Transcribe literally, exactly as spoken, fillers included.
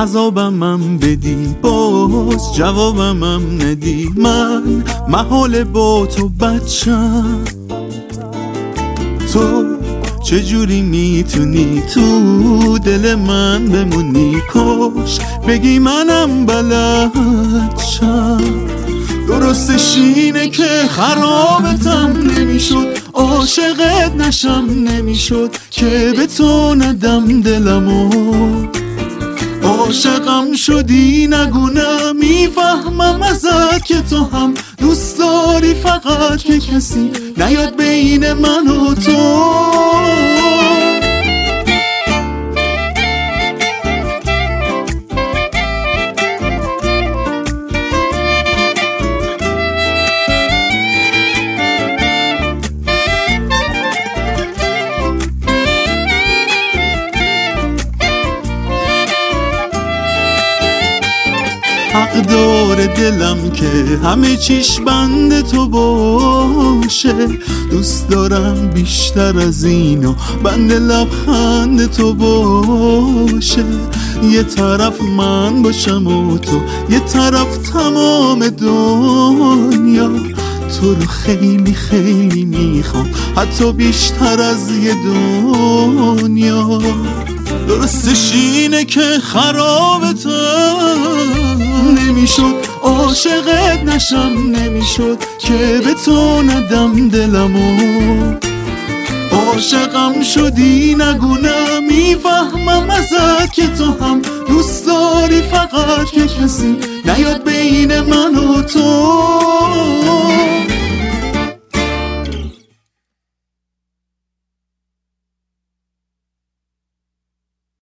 عذابمم بدی باز جوابمم ندی، من محال با تو بچم. تو چجوری میتونی تو دل من بمونی؟ کاش بگی منم بلد شم. درستش اینه که خرابتم نمیشد، عاشقت نشم نمیشد که به تو ندم دلمو. عاشقم شدی نگونه میفهمم ازت که تو هم دوست داری، فقط که کسی نیاد بین من و تو. حق داره دلم که همه چیش بند تو باشه، دوست دارم بیشتر از اینو بند لبخند تو باشه. یه طرف من باشم و تو یه طرف تمام دنیا. تو رو خیلی خیلی میخوام، حتی بیشتر از یه دنیا. درستش اینه که خرابتم نمیشد، عاشقت نشم نمیشد که به تو ندم دلمو. عاشقم شدی نگونه میفهمم ازت که تو هم دوست داری، فقط که کسی نیاد بین من و تو.